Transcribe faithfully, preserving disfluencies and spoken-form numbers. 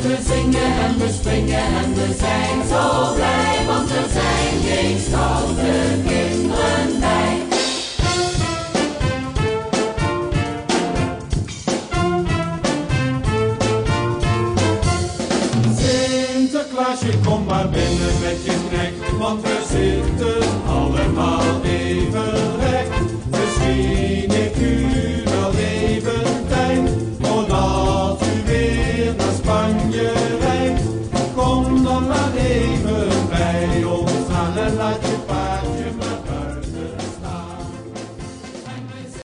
we zingen en we springen en we zijn zo blij, want er zijn geen schouten